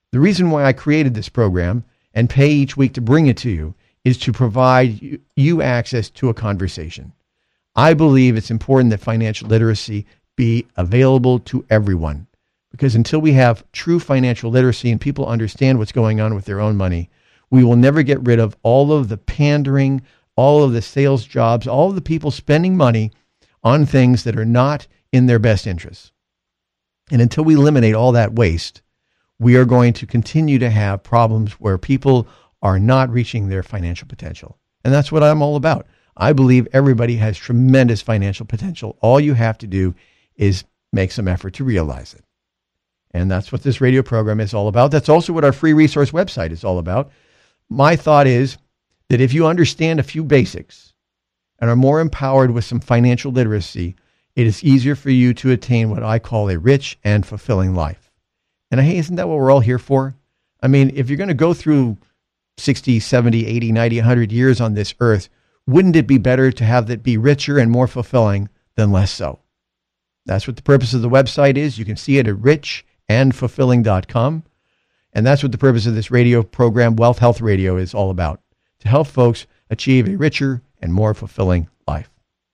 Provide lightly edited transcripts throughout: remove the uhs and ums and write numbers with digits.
The reason why I created this program and pay each week to bring it to you is to provide you access to a conversation. I believe it's important that financial literacy be available to everyone, because until we have true financial literacy and people understand what's going on with their own money, we will never get rid of all of the pandering, all of the sales jobs, all of the people spending money on things that are not in their best interests. And until we eliminate all that waste, we are going to continue to have problems where people are not reaching their financial potential. And that's what I'm all about. I believe everybody has tremendous financial potential. All you have to do is make some effort to realize it. And that's what this radio program is all about. That's also what our free resource website is all about. My thought is that if you understand a few basics and are more empowered with some financial literacy, it is easier for you to attain what I call a rich and fulfilling life. And hey, isn't that what we're all here for? I mean, if you're going to go through 60, 70, 80, 90, 100 years on this earth, wouldn't it be better to have that be richer and more fulfilling than less so? That's what the purpose of the website is. You can see it at richandfulfilling.com. And that's what the purpose of this radio program, Wealth Health Radio, is all about, to help folks achieve a richer and more fulfilling life.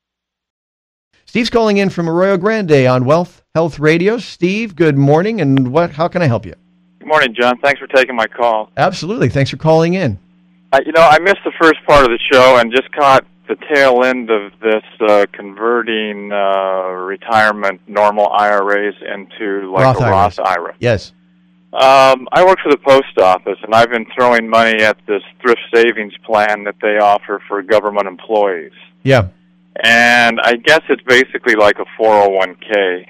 Steve's calling in from Arroyo Grande on Wealth Health Radio. Steve, good morning, and how can I help you? Good morning, John. Thanks for taking my call. Absolutely. Thanks for calling in. I missed the first part of the show and just caught the tail end of this converting retirement normal IRAs into like a Roth IRA. Yes. I work for the post office, and I've been throwing money at this thrift savings plan that they offer for government employees. Yeah. And I guess it's basically like a 401k.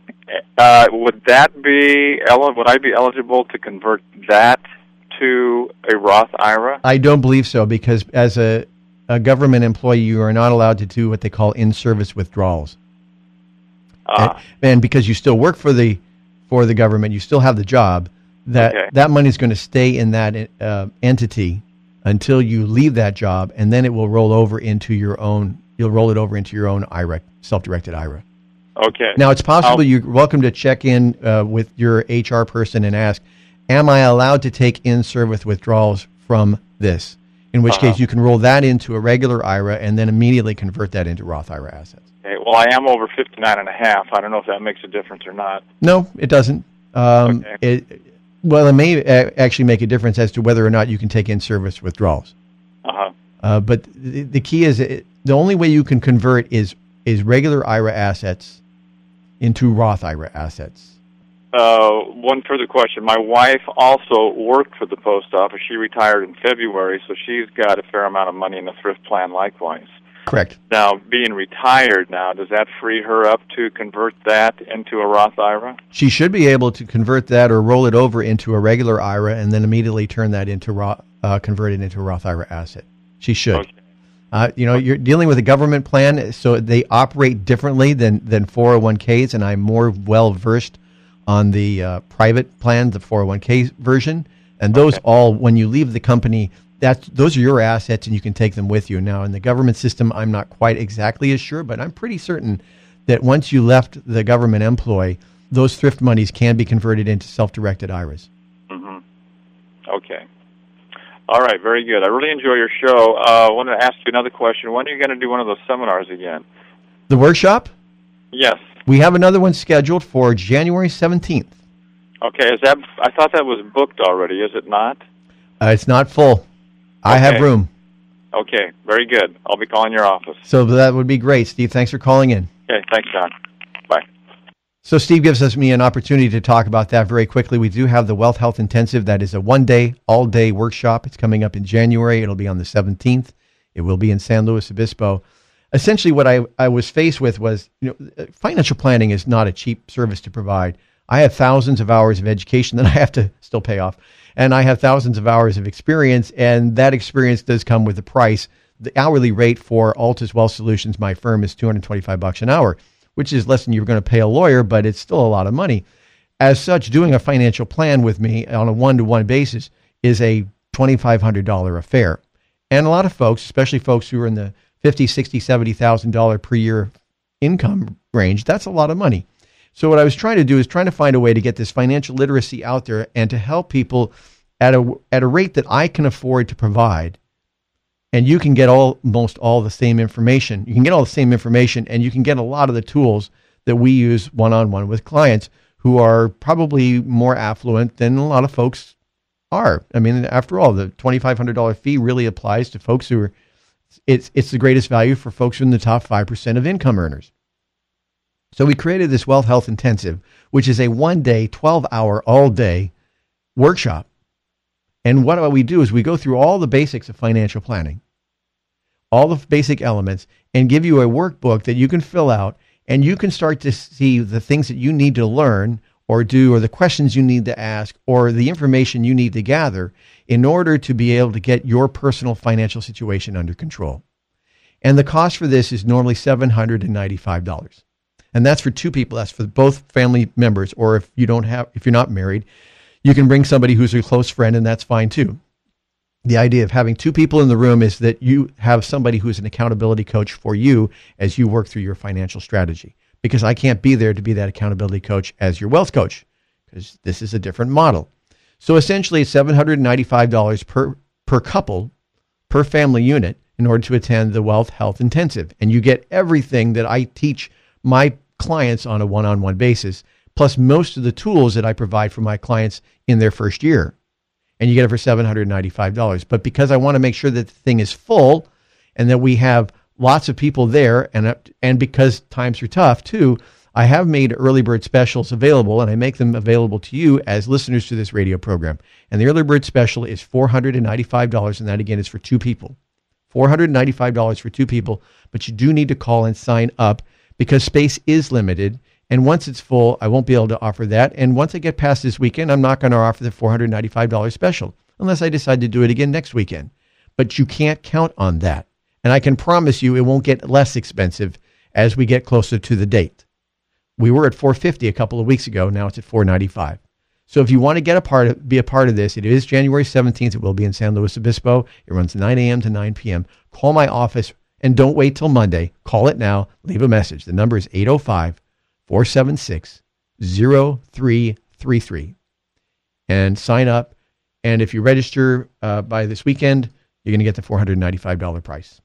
Would I be eligible to convert that to a Roth IRA? I don't believe so, because as a government employee, you are not allowed to do what they call in-service withdrawals. And because you still work for the government, you still have the job, that money is going to stay in that entity until you leave that job, and then it will roll over into your own. You'll roll it over into your own IRA, self-directed IRA. Okay. Now, it's possible you're welcome to check in with your HR person and ask, am I allowed to take in-service withdrawals from this? In which case, you can roll that into a regular IRA and then immediately convert that into Roth IRA assets. Okay. Well, I am over 59 and a half. I don't know if that makes a difference or not. No, it doesn't. It may actually make a difference as to whether or not you can take in-service withdrawals. But the key is the only way you can convert is regular IRA assets into Roth IRA assets. One further question. My wife also worked for the post office. She retired in February, so she's got a fair amount of money in the thrift plan likewise. Correct. Now, being retired now, does that free her up to convert that into a Roth IRA? She should be able to convert that or roll it over into a regular IRA and then immediately turn that into convert it into a Roth IRA asset. She should. Okay. You're dealing with a government plan, so they operate differently than 401ks, and I'm more well-versed on the private plan, the 401k version. And those all, when you leave the company, those are your assets, and you can take them with you. Now, in the government system, I'm not quite exactly as sure, but I'm pretty certain that once you left the government employ, those thrift monies can be converted into self-directed IRAs. Mm-hmm. Okay. All right, very good. I really enjoy your show. I wanted to ask you another question. When are you going to do one of those seminars again? The workshop? Yes. We have another one scheduled for January 17th. Okay. I thought that was booked already. Is it not? It's not full. Okay. I have room. Okay. Very good. I'll be calling your office. So that would be great, Steve. Thanks for calling in. Okay. Thanks, John. Bye. So Steve gives me an opportunity to talk about that very quickly. We do have the Wealth Health Intensive. That is a one-day, all-day workshop. It's coming up in January. It'll be on the 17th. It will be in San Luis Obispo. Essentially, what I was faced with was, financial planning is not a cheap service to provide. I have thousands of hours of education that I have to still pay off, and I have thousands of hours of experience, and that experience does come with a price. The hourly rate for Altus Wealth Solutions, my firm, is $225 an hour, which is less than you're going to pay a lawyer, but it's still a lot of money. As such, doing a financial plan with me on a one-to-one basis is a $2,500 affair. And a lot of folks, especially folks who are in the $50,000, $60,000, $70,000 per year income range, that's a lot of money. So what I was trying to do is trying to find a way to get this financial literacy out there and to help people at a rate that I can afford to provide. And you can get almost all the same information. You can get all the same information, and you can get a lot of the tools that we use one-on-one with clients who are probably more affluent than a lot of folks are. I mean, after all, the $2,500 fee really applies to folks who are, it's the greatest value for folks who are in the top 5% of income earners. So we created this Wealth Health Intensive, which is a 1-day, 12-hour, all-day workshop. And what we do is we go through all the basics of financial planning, all the basic elements, and give you a workbook that you can fill out, and you can start to see the things that you need to learn or do, or the questions you need to ask, or the information you need to gather in order to be able to get your personal financial situation under control. And the cost for this is normally $795. And that's for two people. That's for both family members, or if you're not married, you can bring somebody who's a close friend, and that's fine too. The idea of having two people in the room is that you have somebody who's an accountability coach for you as you work through your financial strategy. Because I can't be there to be that accountability coach as your wealth coach, because this is a different model. So essentially, it's $795 per couple, per family unit, in order to attend the Wealth Health Intensive. And you get everything that I teach my clients on a one-on-one basis, plus most of the tools that I provide for my clients in their first year. And you get it for $795. But because I want to make sure that the thing is full and that we have lots of people there, and because times are tough too, I have made early bird specials available, and I make them available to you as listeners to this radio program. And the early bird special is $495, and that again is for two people. $495 for two people, but you do need to call and sign up because space is limited. And once it's full, I won't be able to offer that. And once I get past this weekend, I'm not going to offer the $495 special unless I decide to do it again next weekend. But you can't count on that. And I can promise you it won't get less expensive as we get closer to the date. We were at $450 a couple of weeks ago. Now it's at $495. So if you want to be a part of this, it is January 17th. It will be in San Luis Obispo. It runs 9 a.m. to 9 p.m. Call my office and don't wait till Monday. Call it now. Leave a message. The number is 805-476-0333. And sign up. And if you register by this weekend, you're going to get the $495 price.